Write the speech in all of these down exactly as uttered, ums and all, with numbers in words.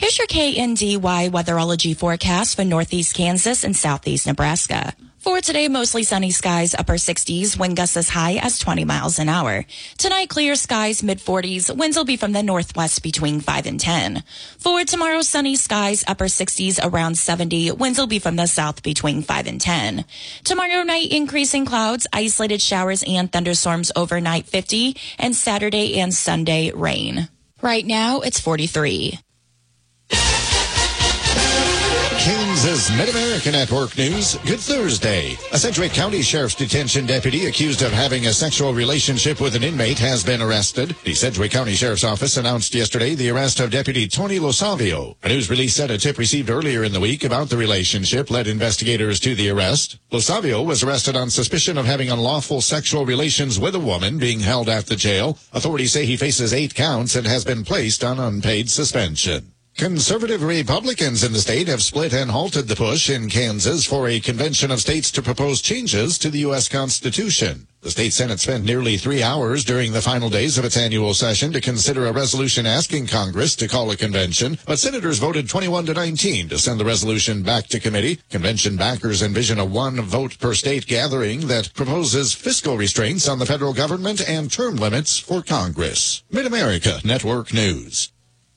Here's your K N D Y weatherology forecast for northeast Kansas and southeast Nebraska. For today, mostly sunny skies, upper sixties, wind gusts as high as twenty miles an hour. Tonight, clear skies, mid forties, winds will be from the northwest between five and ten. For tomorrow, sunny skies, upper sixties, around seventy, winds will be from the south between five and ten. Tomorrow night, increasing clouds, isolated showers and thunderstorms overnight fifty, and Saturday and Sunday, rain. Right now, it's forty-three. Kansas Mid-America Network News. Good Thursday. A Sedgwick County Sheriff's Detention deputy accused of having a sexual relationship with an inmate has been arrested. The Sedgwick County Sheriff's Office announced yesterday the arrest of Deputy Tony Losavio. A news release said a tip received earlier in the week about the relationship led investigators to the arrest. Losavio was arrested on suspicion of having unlawful sexual relations with a woman being held at the jail. Authorities say he faces eight counts and has been placed on unpaid suspension. Conservative Republicans in the state have split and halted the push in Kansas for a convention of states to propose changes to the U S Constitution. The state Senate spent nearly three hours during the final days of its annual session to consider a resolution asking Congress to call a convention, but senators voted twenty-one to nineteen to send the resolution back to committee. Convention backers envision a one vote per state gathering that proposes fiscal restraints on the federal government and term limits for Congress. Mid-America Network News.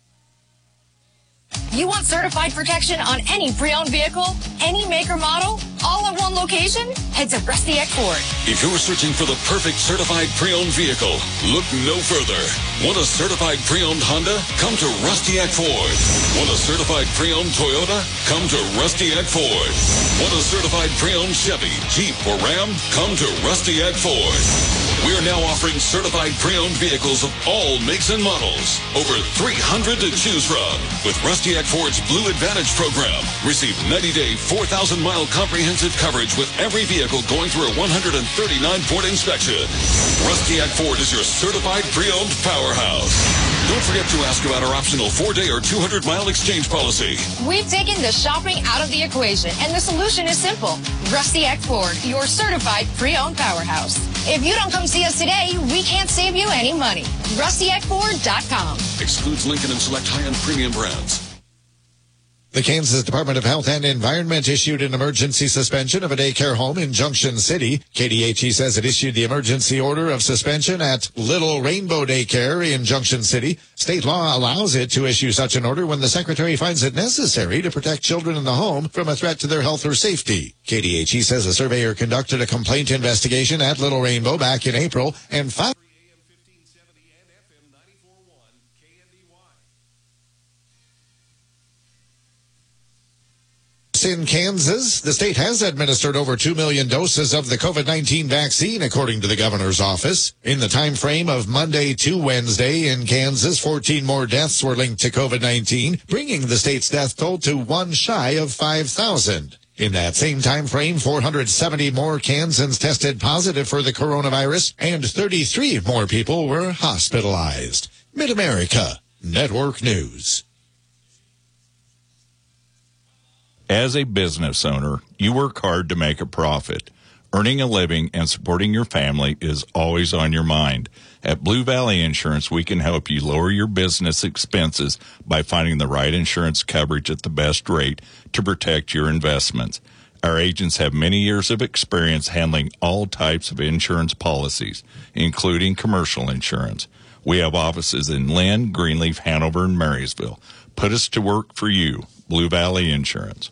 You want certified protection on any pre-owned vehicle, any make or model, all at one location? Head to Rusty Eck Ford. If you're searching for the perfect certified pre-owned vehicle, look no further. Want a certified pre-owned Honda? Come to Rusty Eck Ford. Want a certified pre-owned Toyota? Come to Rusty Eck Ford. Want a certified pre-owned Chevy, Jeep, or Ram? Come to Rusty Eck Ford. We're now offering certified pre-owned vehicles of all makes and models. Over three hundred to choose from. With Rusty Eck Ford's Blue Advantage program, receive ninety day, four thousand mile comprehensive coverage with every vehicle going through a one hundred thirty-nine point inspection. Rusty Eck Ford is your certified pre-owned powerhouse. Don't forget to ask about our optional four day or two hundred mile exchange policy. We've taken the shopping out of the equation, and the solution is simple. Rusty Eck Ford, your certified pre-owned powerhouse. If you don't come see us today, we can't save you any money. Rusty Eck Ford dot com. Excludes Lincoln and select high-end premium brands. The Kansas Department of Health and Environment issued an emergency suspension of a daycare home in Junction City. K D H E says it issued the emergency order of suspension at Little Rainbow Daycare in Junction City. State law allows it to issue such an order when the secretary finds it necessary to protect children in the home from a threat to their health or safety. K D H E says a surveyor conducted a complaint investigation at Little Rainbow back in April and found in Kansas, the state has administered over two million doses of the COVID nineteen vaccine, according to the governor's office. In the time frame of Monday to Wednesday in Kansas, fourteen more deaths were linked to COVID nineteen, bringing the state's death toll to one shy of five thousand. In that same time frame, four hundred seventy more Kansans tested positive for the coronavirus, and thirty-three more people were hospitalized. Mid-America Network News. As a business owner, you work hard to make a profit. Earning a living and supporting your family is always on your mind. At Blue Valley Insurance, we can help you lower your business expenses by finding the right insurance coverage at the best rate to protect your investments. Our agents have many years of experience handling all types of insurance policies, including commercial insurance. We have offices in Lynn, Greenleaf, Hanover, and Marysville. Put us to work for you. Blue Valley Insurance.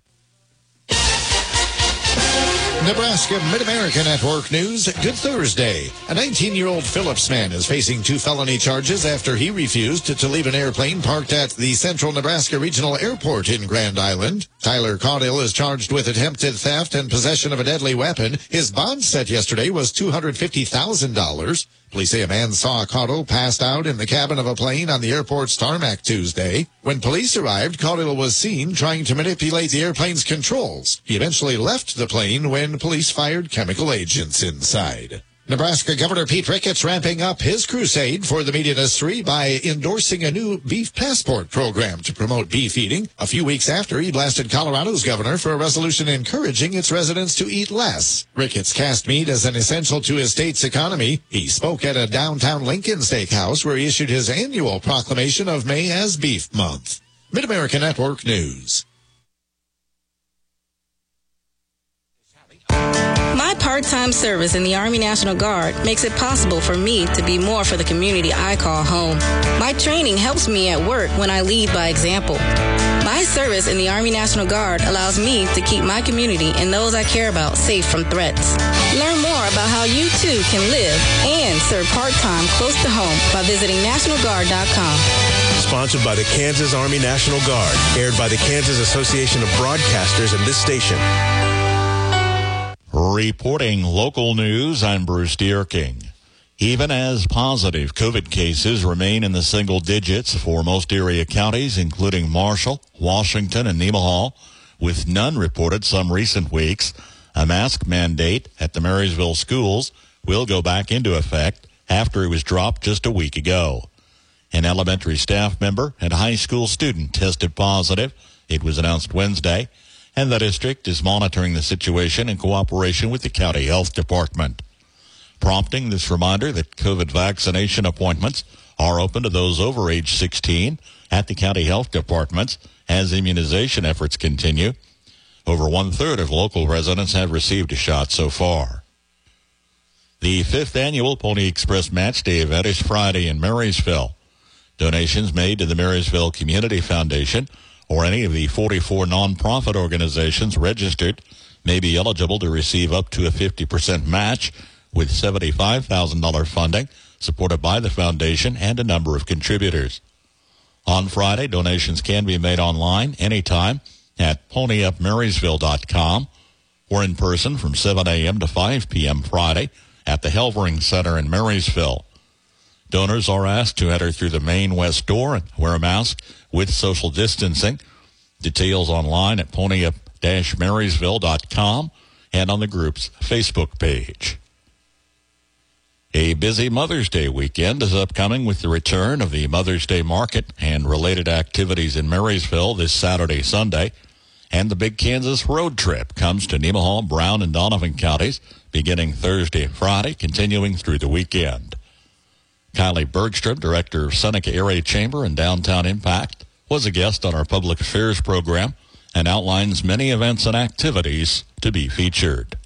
Nebraska Mid-America Network News. Good Thursday. A nineteen-year-old Phillips man is facing two felony charges after he refused to, to leave an airplane parked at the Central Nebraska Regional Airport in Grand Island. Tyler Caudill is charged with attempted theft and possession of a deadly weapon. His bond set yesterday was two hundred fifty thousand dollars. Police say a man saw Caudill passed out in the cabin of a plane on the airport's tarmac Tuesday. When police arrived, Caudill was seen trying to manipulate the airplane's controls. He eventually left the plane when police fired chemical agents inside. Nebraska Governor Pete Ricketts ramping up his crusade for the meat industry by endorsing a new beef passport program to promote beef eating. A few weeks after, he blasted Colorado's governor for a resolution encouraging its residents to eat less. Ricketts cast meat as an essential to his state's economy. He spoke at a downtown Lincoln steakhouse where he issued his annual proclamation of May as Beef Month. Mid-America Network News. My part-time service in the Army National Guard makes it possible for me to be more for the community I call home. My training helps me at work when I lead by example. My service in the Army National Guard allows me to keep my community and those I care about safe from threats. Learn more about how you too can live and serve part-time close to home by visiting national guard dot com. Sponsored by the Kansas Army National Guard. Aired by the Kansas Association of Broadcasters and this station. Reporting local news, I'm Bruce Dierking. Even as positive COVID cases remain in the single digits for most area counties, including Marshall, Washington, and Nemaha, with none reported some recent weeks, a mask mandate at the Marysville schools will go back into effect after it was dropped just a week ago. An elementary staff member and high school student tested positive. It was announced Wednesday, and the district is monitoring the situation in cooperation with the county health department, prompting this reminder that COVID vaccination appointments are open to those over age sixteen at the county health departments as immunization efforts continue. Over one-third of local residents have received a shot so far. The fifth annual Pony Express Match Day event is Friday in Marysville. Donations made to the Marysville Community Foundation or any of the forty-four nonprofit organizations registered may be eligible to receive up to a fifty percent match with seventy-five thousand dollars funding supported by the foundation and a number of contributors. On Friday, donations can be made online anytime at pony up marysville dot com or in person from seven a.m. to five p.m. Friday at the Helvering Center in Marysville. Donors are asked to enter through the main west door and wear a mask with social distancing. Details online at pony up marysville dot com and on the group's Facebook page. A busy Mother's Day weekend is upcoming with the return of the Mother's Day Market and related activities in Marysville this Saturday, Sunday. And the Big Kansas Road Trip comes to Nemaha, Brown, and Donovan counties beginning Thursday and Friday, continuing through the weekend. Kylie Bergstrom, director of Seneca Area Chamber and Downtown Impact, was a guest on our public affairs program and outlines many events and activities to be featured.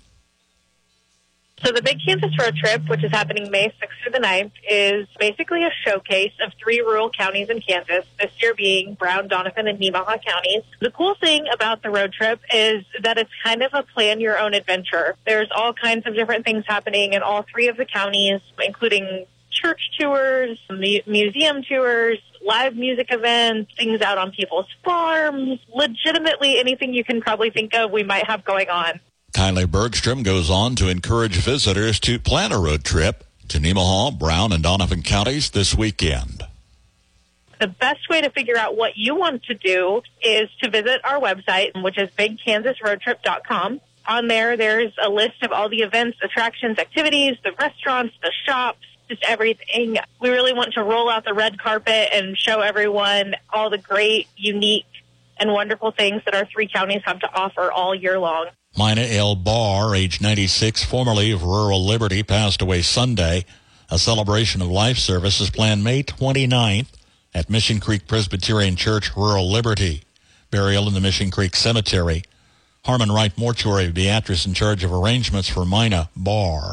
So the Big Kansas Road Trip, which is happening May sixth through the ninth, is basically a showcase of three rural counties in Kansas, this year being Brown, Donovan, and Nemaha counties. The cool thing about the road trip is that it's kind of a plan-your-own adventure. There's all kinds of different things happening in all three of the counties, including church tours, museum tours, live music events, things out on people's farms, legitimately anything you can probably think of we might have going on. Kylie Bergstrom goes on to encourage visitors to plan a road trip to Nemaha, Brown, and Donovan counties this weekend. The best way to figure out what you want to do is to visit our website, which is big kansas road trip dot com. On there, there's a list of all the events, attractions, activities, the restaurants, the shops, just everything. We really want to roll out the red carpet and show everyone all the great, unique, and wonderful things that our three counties have to offer all year long. Mina L. Barr, age ninety-six, formerly of Rural Liberty, passed away Sunday. A celebration of life service is planned May twenty-ninth at Mission Creek Presbyterian Church, Rural Liberty. Burial in the Mission Creek Cemetery. Harmon Wright Mortuary of Beatrice in charge of arrangements for Mina Barr.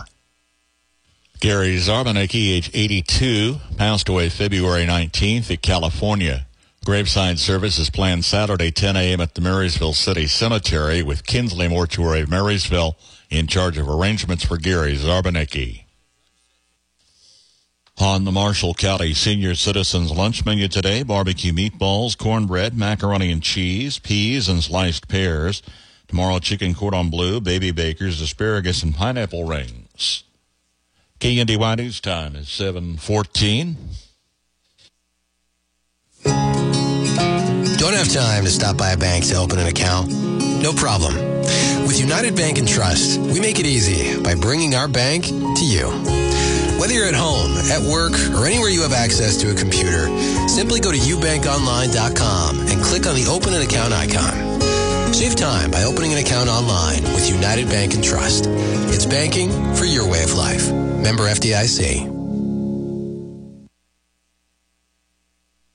Gary Zarbanecki, age eighty-two, passed away February nineteenth at California. Graveside service is planned Saturday, ten a.m. at the Marysville City Cemetery with Kinsley Mortuary of Marysville in charge of arrangements for Gary Zarbanecki. On the Marshall County Senior Citizens Lunch Menu today, barbecue meatballs, cornbread, macaroni and cheese, peas, and sliced pears. Tomorrow, chicken cordon bleu, baby bakers, asparagus, and pineapple rings. K N D Y News Time is seven fourteen. Don't have time to stop by a bank to open an account? No problem. With United Bank and Trust, we make it easy by bringing our bank to you. Whether you're at home, at work, or anywhere you have access to a computer, simply go to u bank online dot com and click on the Open an Account icon. Save time by opening an account online with United Bank and Trust. It's banking for your way of life. Member F D I C.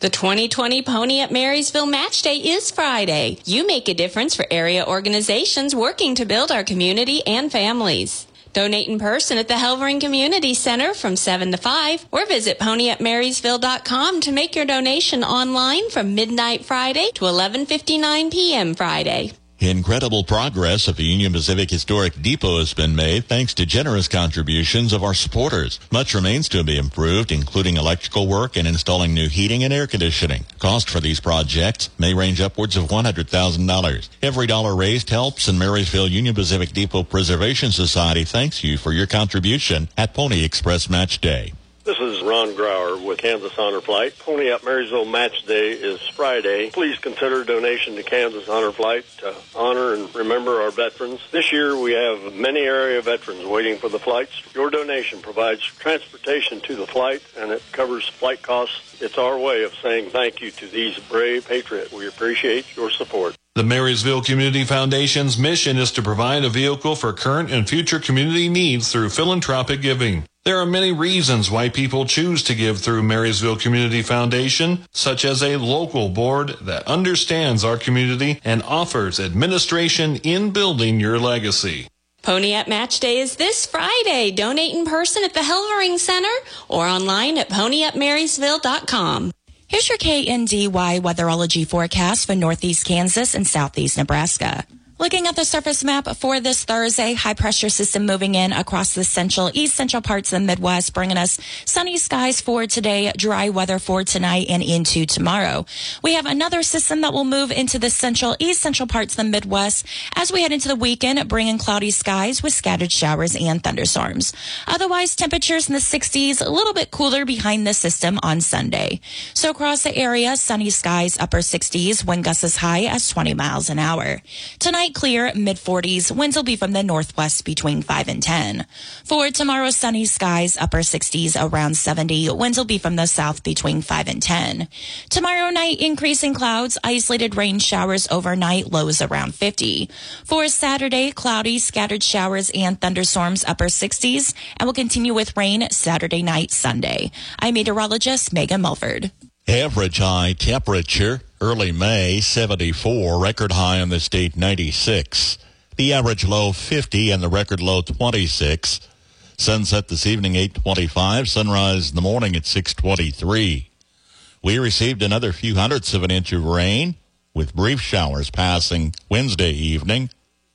The twenty twenty Pony at Marysville Match Day is Friday. You make a difference for area organizations working to build our community and families. Donate in person at the Helvering Community Center from seven to five or visit pony at marysville dot com to make your donation online from midnight Friday to eleven fifty-nine p.m. Friday. Incredible progress at the Union Pacific Historic Depot has been made thanks to generous contributions of our supporters. Much remains to be improved, including electrical work and installing new heating and air conditioning. Cost for these projects may range upwards of one hundred thousand dollars. Every dollar raised helps, and Marysville Union Pacific Depot Preservation Society thanks you for your contribution at Pony Express Match Day. This is Ron Grauer with Kansas Honor Flight. Pony at Marysville Match Day is Friday. Please consider a donation to Kansas Honor Flight to honor and remember our veterans. This year we have many area veterans waiting for the flights. Your donation provides transportation to the flight and it covers flight costs. It's our way of saying thank you to these brave patriots. We appreciate your support. The Marysville Community Foundation's mission is to provide a vehicle for current and future community needs through philanthropic giving. There are many reasons why people choose to give through Marysville Community Foundation, such as a local board that understands our community and offers administration in building your legacy. Pony at Match Day is this Friday. Donate in person at the Helvering Center or online at pony at marysville dot com. Here's your K N D Y weatherology forecast for northeast Kansas and southeast Nebraska. Looking at the surface map for this Thursday, high pressure system moving in across the central, east central parts of the Midwest, bringing us sunny skies for today, dry weather for tonight and into tomorrow. We have another system that will move into the central, east central parts of the Midwest as we head into the weekend, bringing cloudy skies with scattered showers and thunderstorms. Otherwise, temperatures in the sixties, a little bit cooler behind the system on Sunday. So across the area, sunny skies, upper sixties, wind gusts as high as twenty miles an hour. Tonight, clear, mid forties. Winds will be from the northwest between five and ten. For tomorrow, sunny skies, upper sixties, around seventy. Winds will be from the south between five and ten. Tomorrow night, increasing clouds, isolated rain showers overnight, lows around fifty. For Saturday, cloudy, scattered showers and thunderstorms, upper sixties, and will continue with rain Saturday night, Sunday. I'm meteorologist Megan Mulford. Average high temperature, early May, seventy-four. Record high in the state, ninety-six. The average low, fifty, and the record low, twenty-six. Sunset this evening, eight twenty-five. Sunrise in the morning at six twenty-three. We received another few hundredths of an inch of rain, with brief showers passing Wednesday evening.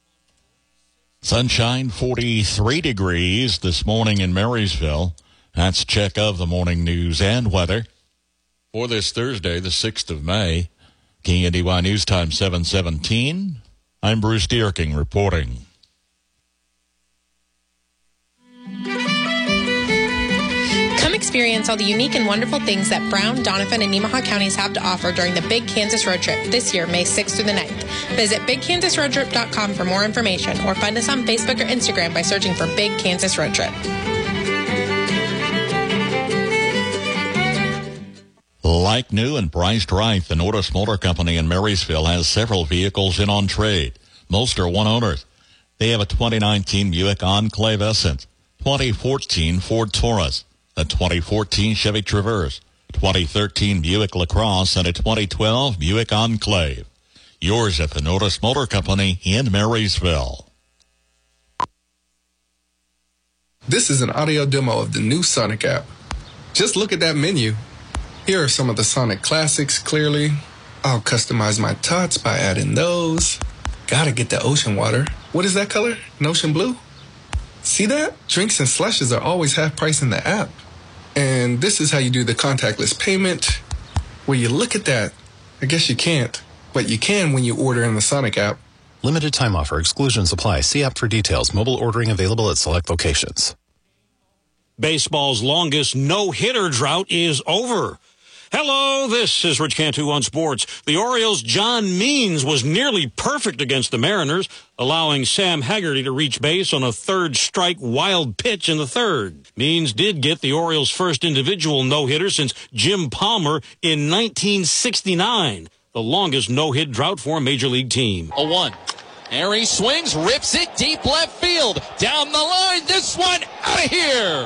Sunshine, forty-three degrees this morning in Marysville. That's a check of the morning news and weather. For this Thursday, the sixth of May, K N D Y News Time seven seventeen. I'm Bruce Dierking reporting. Come experience all the unique and wonderful things that Brown, Donovan, and Nemaha counties have to offer during the Big Kansas Road Trip this year, May sixth through the ninth. Visit big kansas road trip dot com for more information or find us on Facebook or Instagram by searching for Big Kansas Road Trip. Like new and priced right, the Norris Motor Company in Marysville has several vehicles in on trade. Most are one owners. They have a twenty nineteen Buick Enclave Essence, twenty fourteen Ford Taurus, a twenty fourteen Chevy Traverse, twenty thirteen Buick LaCrosse, and a twenty twelve Buick Enclave. Yours at the Norris Motor Company in Marysville. This is an audio demo of the new Sonic app. Just look at that menu. Here are some of the Sonic classics, clearly. I'll customize my tots by adding those. Gotta get the ocean water. What is that color? An ocean blue? See that? Drinks and slushes are always half price in the app. And this is how you do the contactless payment. Will you look at that? I guess you can't. But you can when you order in the Sonic app. Limited time offer. Exclusions apply. See app for details. Mobile ordering available at select locations. Baseball's longest no-hitter drought is over. Hello, this is Rich Cantu on sports. The Orioles' John Means was nearly perfect against the Mariners, allowing Sam Haggerty to reach base on a third-strike wild pitch in the third. Means did get the Orioles' first individual no-hitter since Jim Palmer in nineteen sixty-nine, the longest no-hit drought for a Major League team. A one. There he swings, rips it deep left field. Down the line, this one out of here.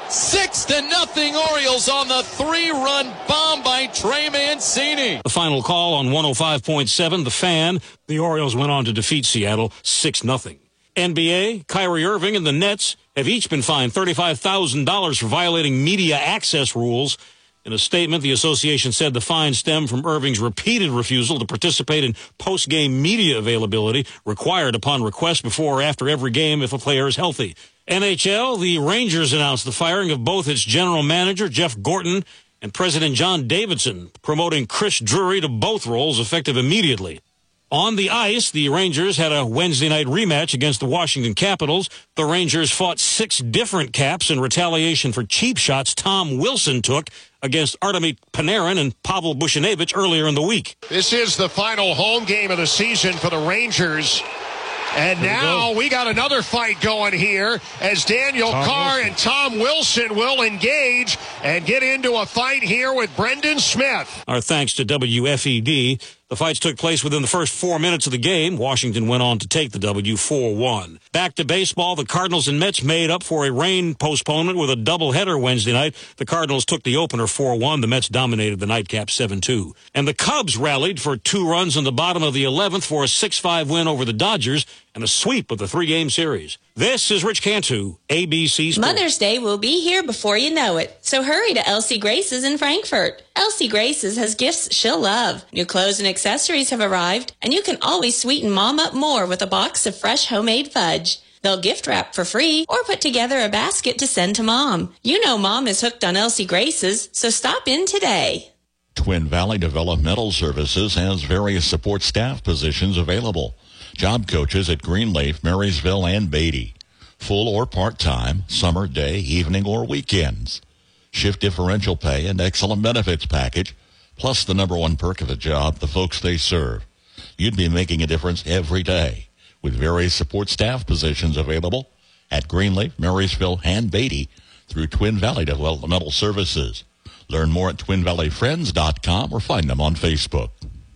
Six to nothing Orioles on the three-run bomb by Trey Mancini. The final call on one oh five point seven, The Fan. The Orioles went on to defeat Seattle six nothing. N B A, Kyrie Irving and the Nets have each been fined thirty-five thousand dollars for violating media access rules. In a statement, the association said the fine stemmed from Irving's repeated refusal to participate in post-game media availability required upon request before or after every game if a player is healthy. N H L, the Rangers announced the firing of both its general manager, Jeff Gorton, and President John Davidson, promoting Chris Drury to both roles effective immediately. On the ice, the Rangers had a Wednesday night rematch against the Washington Capitals. The Rangers fought six different caps in retaliation for cheap shots Tom Wilson took against Artemi Panarin and Pavel Buchnevich earlier in the week. This is the final home game of the season for the Rangers. And now we got another fight going here as Daniel Tom Carr Wilson. and Tom Wilson will engage and get into a fight here with Brendan Smith. Our thanks to W F E D. The fights took place within the first four minutes of the game. Washington went on to take the W four one. Back to baseball, the Cardinals and Mets made up for a rain postponement with a doubleheader Wednesday night. The Cardinals took the opener four one. The Mets dominated the nightcap seven two. And the Cubs rallied for two runs in the bottom of the eleventh for a six five win over the Dodgers and a sweep of the three-game series. This is Rich Cantu, A B C Sports. Mother's Day will be here before you know it, so hurry to Elsie Grace's in Frankfort. Elsie Grace's has gifts she'll love. New clothes and accessories have arrived, and you can always sweeten Mom up more with a box of fresh homemade fudge. They'll gift wrap for free or put together a basket to send to Mom. You know Mom is hooked on Elsie Grace's, so stop in today. Twin Valley Developmental Services has various support staff positions available. Job coaches at Greenleaf, Marysville, and Beatty. Full or part-time, summer, day, evening, or weekends. Shift differential pay and excellent benefits package, plus the number one perk of the job, the folks they serve. You'd be making a difference every day with various support staff positions available at Greenleaf, Marysville, and Beatty through Twin Valley Developmental Services. Learn more at twin valley friends dot com or find them on Facebook.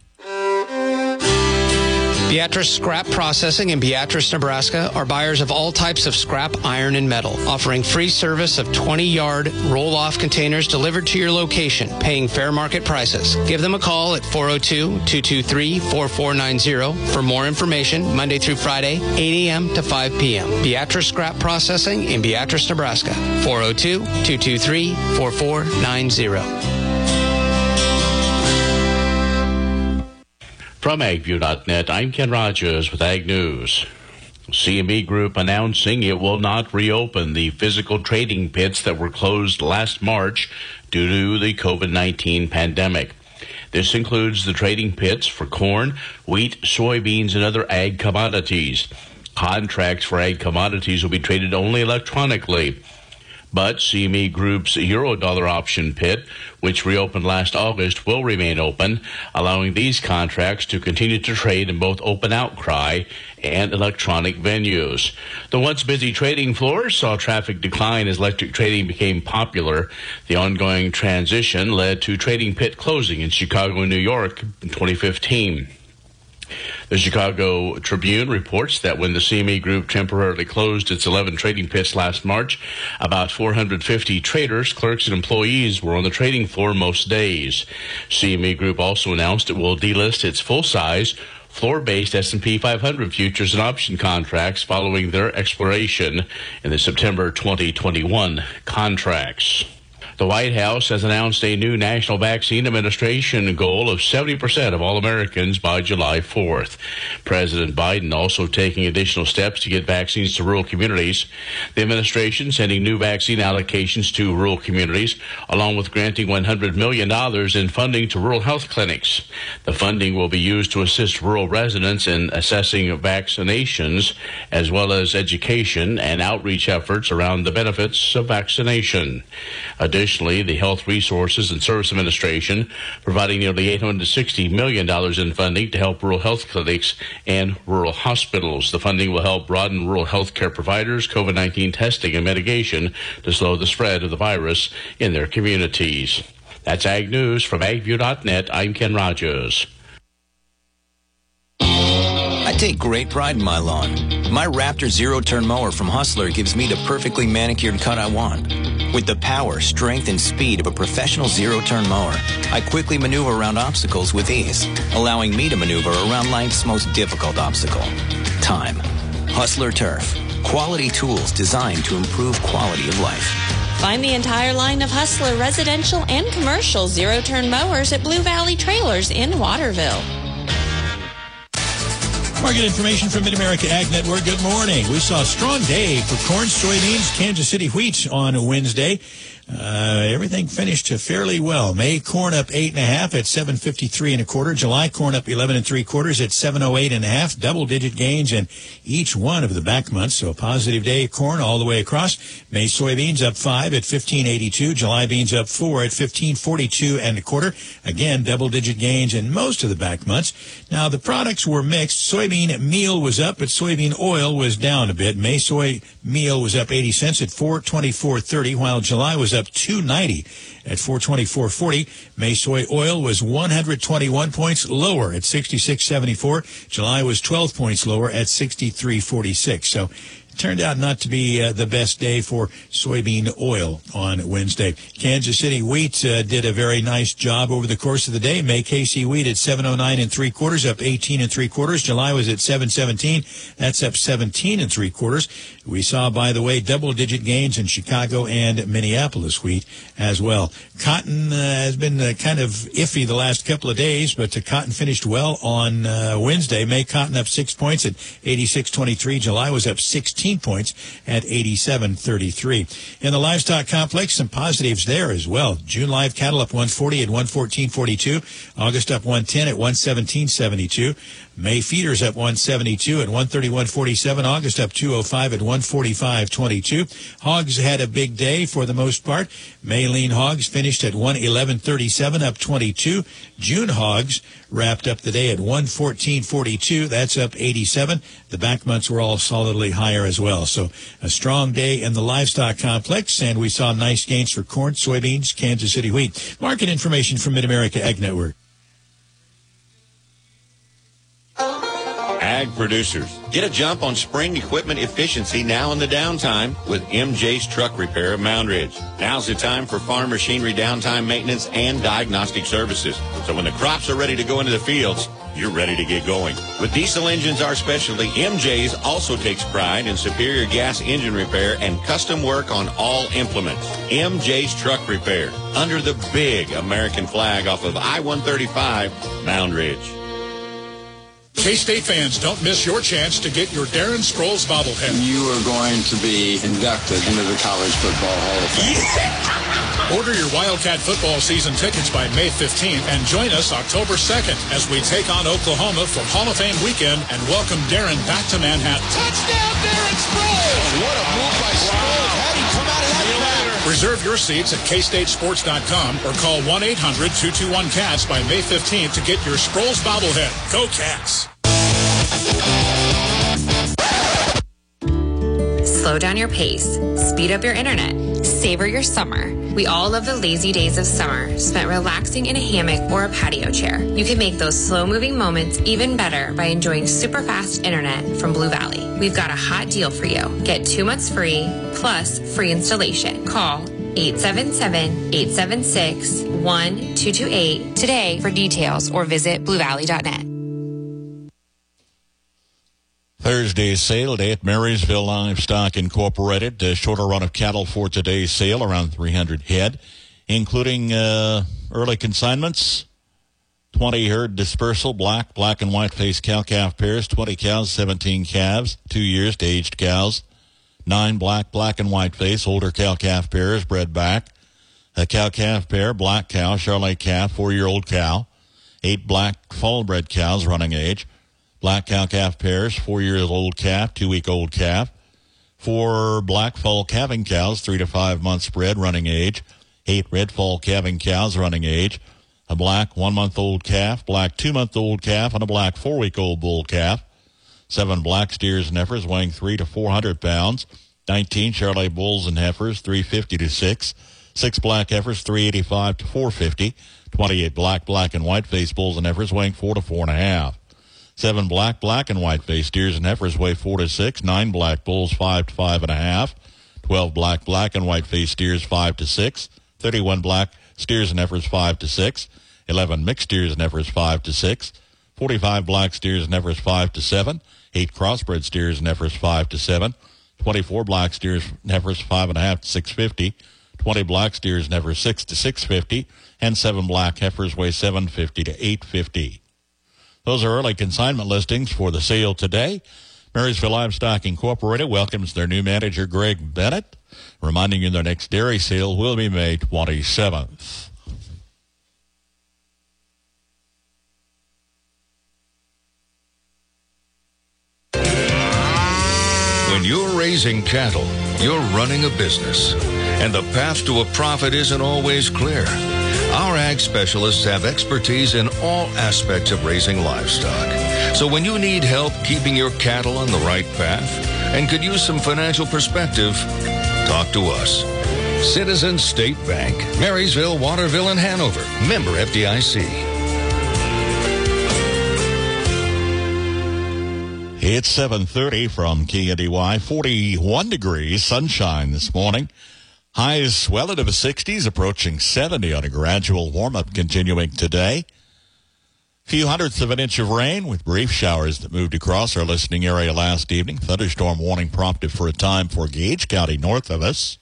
Beatrice Scrap Processing in Beatrice, Nebraska are buyers of all types of scrap, iron, and metal, offering free service of twenty-yard roll-off containers delivered to your location, paying fair market prices. Give them a call at four oh two, two two three, four four nine zero for more information, Monday through Friday, eight a.m. to five p.m. Beatrice Scrap Processing in Beatrice, Nebraska, four oh two, two two three, four four nine zero. From ag view dot net, I'm Ken Rogers with Ag News. C M E Group announcing it will not reopen the physical trading pits that were closed last March due to the COVID nineteen pandemic. This includes the trading pits for corn, wheat, soybeans, and other ag commodities. Contracts for ag commodities will be traded only electronically. But C M E Group's Eurodollar option pit, which reopened last August, will remain open, allowing these contracts to continue to trade in both open outcry and electronic venues. The once busy trading floors saw traffic decline as electric trading became popular. The ongoing transition led to trading pit closing in Chicago and New York in twenty fifteen. The Chicago Tribune reports that when the C M E Group temporarily closed its eleven trading pits last March, about four hundred fifty traders, clerks, and employees were on the trading floor most days. C M E Group also announced it will delist its full-size, floor-based S and P five hundred futures and option contracts following their expiration in the September twenty twenty-one contracts. The White House has announced a new National Vaccine Administration goal of seventy percent of all Americans by July fourth. President Biden also taking additional steps to get vaccines to rural communities. The administration sending new vaccine allocations to rural communities, along with granting one hundred million dollars in funding to rural health clinics. The funding will be used to assist rural residents in assessing vaccinations, as well as education and outreach efforts around the benefits of vaccination. Additionally, the Health Resources and Service Administration providing nearly eight hundred sixty million dollars in funding to help rural health clinics and rural hospitals. The funding will help broaden rural health care providers' COVID nineteen testing and mitigation to slow the spread of the virus in their communities. That's Ag News from ag view dot net. I'm Ken Rogers. I take great pride in my lawn. My Raptor zero-turn mower from Hustler gives me the perfectly manicured cut I want. With the power, strength, and speed of a professional zero-turn mower, I quickly maneuver around obstacles with ease, allowing me to maneuver around life's most difficult obstacle, time. Hustler Turf. Quality tools designed to improve quality of life. Find the entire line of Hustler residential and commercial zero-turn mowers at Blue Valley Trailers in Waterville. Market information from Mid-America Ag Network. Good morning. We saw a strong day for corn, soybeans, Kansas City wheat on Wednesday. Uh, everything finished fairly well. May corn up eight and a half at seven fifty-three and a quarter. July corn up eleven and three quarters at seven oh eight and a half. Double digit gains in each one of the back months. So a positive day corn all the way across. May soybeans up five at fifteen eighty-two. July beans up four at fifteen forty-two and a quarter. Again, double digit gains in most of the back months. Now the products were mixed. Soybean meal was up, but soybean oil was down a bit. May soy meal was up eighty cents at four twenty-four thirty, while July was up two ninety at four twenty-four forty. May soy oil was one hundred twenty-one points lower at sixty-six seventy-four. July was twelve points lower at sixty-three forty-six. So it turned out not to be uh, the best day for soybean oil on Wednesday. Kansas City wheat uh, did a very nice job over the course of the day. May K C wheat at seven oh nine and three quarters, up eighteen and three quarters. July was at seven seventeen. That's up seventeen and three quarters. We saw, by the way, double-digit gains in Chicago and Minneapolis wheat as well. Cotton uh, has been uh, kind of iffy the last couple of days, but uh, cotton finished well on uh, Wednesday. May cotton up six points at eighty-six twenty-three. July was up sixteen points at eighty-seven thirty-three. In the livestock complex, some positives there as well. June live cattle up one forty at one fourteen forty-two. August up one ten at one seventeen seventy-two. May feeders up one seventy-two at one thirty-one forty-seven. August up two oh five at one forty-five twenty-two. Hogs had a big day for the most part. May lean hogs finished at one eleven thirty-seven, up twenty-two. June hogs wrapped up the day at one fourteen forty-two. That's up eighty-seven. The back months were all solidly higher as well. So a strong day in the livestock complex, and we saw nice gains for corn, soybeans, Kansas City wheat. Market information from Mid-America Ag Network. Ag producers, get a jump on spring equipment efficiency now in the downtime with M J's Truck Repair of Mound Ridge. Now's the time for farm machinery downtime maintenance and diagnostic services. So when the crops are ready to go into the fields, you're ready to get going. With diesel engines our specialty, M J's also takes pride in superior gas engine repair and custom work on all implements. M J's Truck Repair, under the big American flag off of I one thirty-five, Mound Ridge. K-State fans, don't miss your chance to get your Darren Sproles bobblehead. You are going to be inducted into the College Football Hall of Fame. Yeah. Order your Wildcat football season tickets by May fifteenth and join us October second as we take on Oklahoma for Hall of Fame weekend and welcome Darren back to Manhattan. Touchdown, Darren Sproles! What a move by Sproles. How'd he come out of that batter? Reserve your seats at K State Sports dot com or call one eight hundred two two one cats by May fifteenth to get your Sproles bobblehead. Go Cats! Slow down your pace, speed up your internet, savor your summer. We all love the lazy days of summer, spent relaxing in a hammock or a patio chair. You can make those slow-moving moments even better by enjoying super fast internet from Blue Valley. We've got a hot deal for you. Get two months free, plus free installation. Call eight seven seven, eight seven six, one two two eight today for details or visit blue valley dot net. Thursday's sale day at Marysville Livestock Incorporated. A shorter run of cattle for today's sale, around three hundred head, including uh, early consignments, twenty herd dispersal, black, black and white face cow-calf pairs, twenty cows, seventeen calves, two years to aged cows, nine black, black and white face, older cow-calf pairs, bred back, a cow-calf pair, black cow, Charolais calf, four-year-old cow, eight black fall-bred cows, running age, black cow-calf pairs, four-year-old calf, two-week-old calf. Four black fall calving cows, three to five months bred, running age. Eight red fall calving cows, running age. A black one-month-old calf, black two-month-old calf, and a black four-week-old bull calf. Seven black steers and heifers weighing three to four hundred pounds. Nineteen Charolais bulls and heifers, three fifty to six. Six black heifers, three eighty-five to four fifty. Twenty-eight black, black and white face bulls and heifers weighing four to four and a half. Seven black, black and white face steers and heifers weigh four to six. Nine black bulls, five to five and a half. twelve black, black, and white-faced steers five to six. thirty-one black steers and heifers five to six. eleven mixed steers and heifers five to six. forty-five black steers and heifers five to seven. eight crossbred steers and heifers five to seven. twenty-four black steers and heifers five and a half to six fifty. twenty black steers and heifers six to six fifty. And seven black heifers weigh seven fifty to eight fifty. Those are early consignment listings for the sale today. Marysville Livestock Incorporated welcomes their new manager, Greg Bennett, reminding you their next dairy sale will be May twenty-seventh. When you're raising cattle, you're running a business, and the path to a profit isn't always clear. Our ag specialists have expertise in all aspects of raising livestock. So when you need help keeping your cattle on the right path and could use some financial perspective, talk to us. Citizens State Bank, Marysville, Waterville, and Hanover. Member F D I C. It's seven thirty from K N D Y. forty-one degrees, sunshine this morning. Highs well into the sixties, approaching seventy on a gradual warm-up continuing today. Few hundredths of an inch of rain with brief showers that moved across our listening area last evening. Thunderstorm warning prompted for a time for Gage County north of us.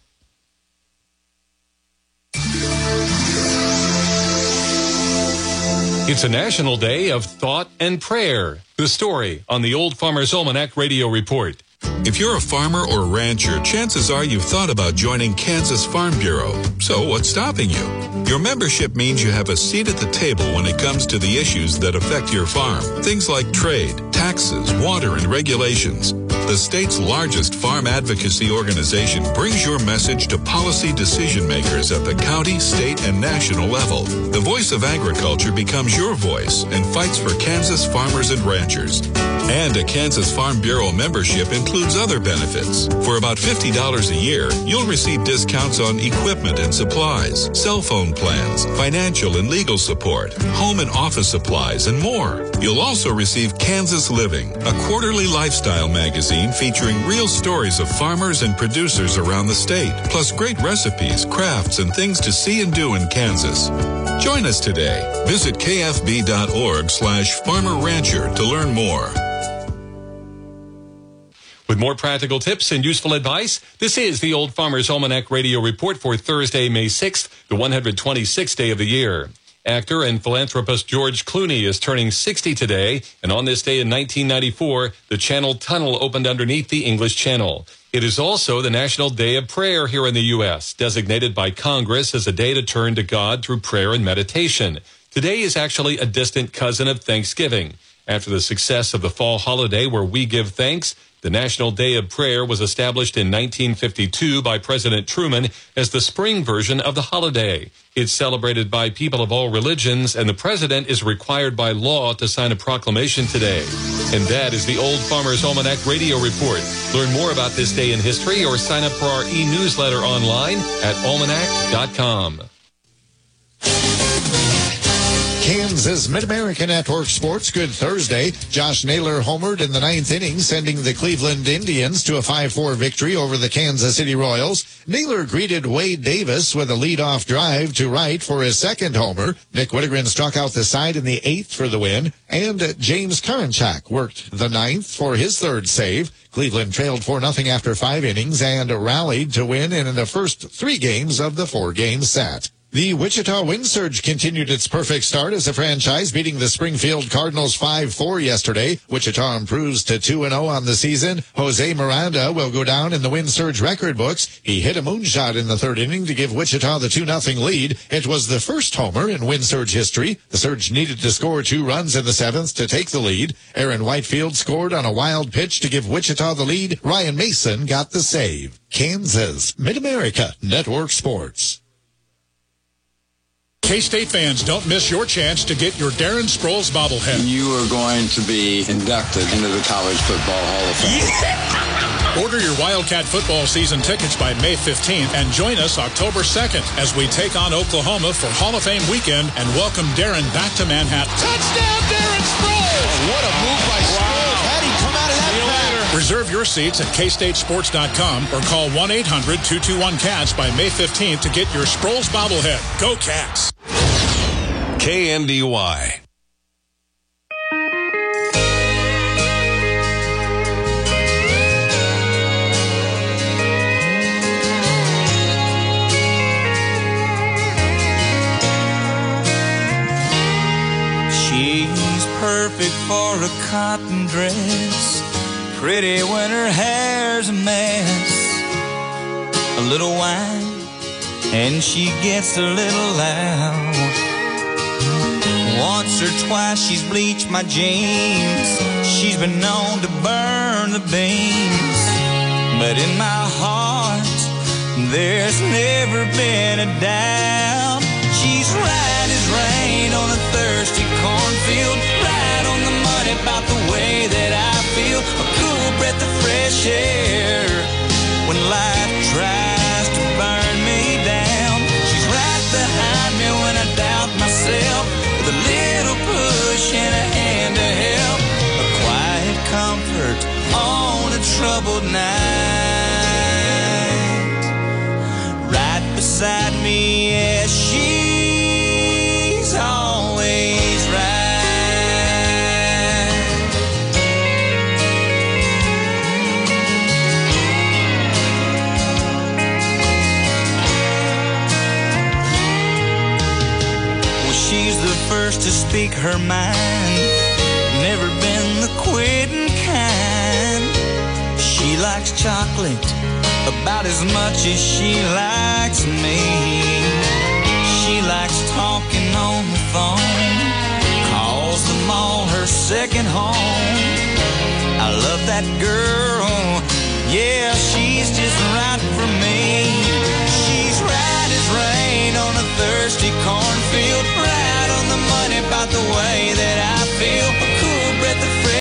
It's a National Day of Thought and Prayer. The story on the Old Farmer's Almanac Radio Report. If you're a farmer or rancher, chances are you've thought about joining Kansas Farm Bureau. So what's stopping you? Your membership means you have a seat at the table when it comes to the issues that affect your farm. Things like trade, taxes, water, and regulations. The state's largest farm advocacy organization brings your message to policy decision makers at the county, state, and national level. The voice of agriculture becomes your voice and fights for Kansas farmers and ranchers. And a Kansas Farm Bureau membership includes other benefits. For about fifty dollars a year, you'll receive discounts on equipment and supplies, cell phone plans, financial and legal support, home and office supplies, and more. You'll also receive Kansas Living, a quarterly lifestyle magazine featuring real stories of farmers and producers around the state, plus great recipes, crafts, and things to see and do in Kansas. Join us today. Visit kfb.org slash farmer rancher to learn more. With more practical tips and useful advice, this is the Old Farmer's Almanac Radio Report for Thursday, May sixth, the one hundred twenty-sixth day of the year. Actor and philanthropist George Clooney is turning sixty today, and on this day in nineteen ninety-four, the Channel Tunnel opened underneath the English Channel. It is also the National Day of Prayer here in the U S, designated by Congress as a day to turn to God through prayer and meditation. Today is actually a distant cousin of Thanksgiving. After the success of the fall holiday where we give thanks, the National Day of Prayer was established in nineteen fifty-two by President Truman as the spring version of the holiday. It's celebrated by people of all religions, and the president is required by law to sign a proclamation today. And that is the Old Farmer's Almanac Radio Report. Learn more about this day in history or sign up for our e-newsletter online at almanac dot com. Kansas Mid-America Network Sports. Good Thursday. Josh Naylor homered in the ninth inning, sending the Cleveland Indians to a five four victory over the Kansas City Royals. Naylor greeted Wade Davis with a leadoff drive to right for his second homer. Nick Whittegren struck out the side in the eighth for the win, and James Karinchak worked the ninth for his third save. Cleveland trailed four nothing after five innings and rallied to win in the first three games of the four-game set. The Wichita Wind Surge continued its perfect start as a franchise, beating the Springfield Cardinals five four yesterday. Wichita improves to two and oh on the season. Jose Miranda will go down in the Wind Surge record books. He hit a moonshot in the third inning to give Wichita the two nothing lead. It was the first homer in Wind Surge history. The Surge needed to score two runs in the seventh to take the lead. Aaron Whitefield scored on a wild pitch to give Wichita the lead. Ryan Mason got the save. Kansas Mid-America Network Sports. K-State fans, don't miss your chance to get your Darren Sproles bobblehead. You are going to be inducted into the College Football Hall of Fame. Yeah. Order your Wildcat football season tickets by May fifteenth and join us October second as we take on Oklahoma for Hall of Fame weekend and welcome Darren back to Manhattan. Touchdown, Darren Sproles! Oh, what a move by Sproles. How did he come out of that? Reserve your seats at K State Sports dot com or call one eight hundred two two one cats by May fifteenth to get your Sproles bobblehead. Go Cats! K N D Y. She's perfect for a cotton dress, pretty when her hair's a mess. A little wine and she gets a little loud. Once or twice she's bleached my jeans, she's been known to burn the beams. But in my heart there's never been a doubt. She's right as rain on a thirsty cornfield, right on the money about the way that I feel. A cool breath of fresh air when life tries to burn me down. She's right behind me when I doubt myself, with a little push and a hand to help. A quiet comfort on a troubled night, right beside me as she's always right. Well, she's the first to speak her mind, never been the quitting kind. She likes chocolate about as much as she likes me. She likes talking on the phone, calls the mall her second home. I love that girl, yeah, she's just right for me. She's right as rain on a thirsty corner,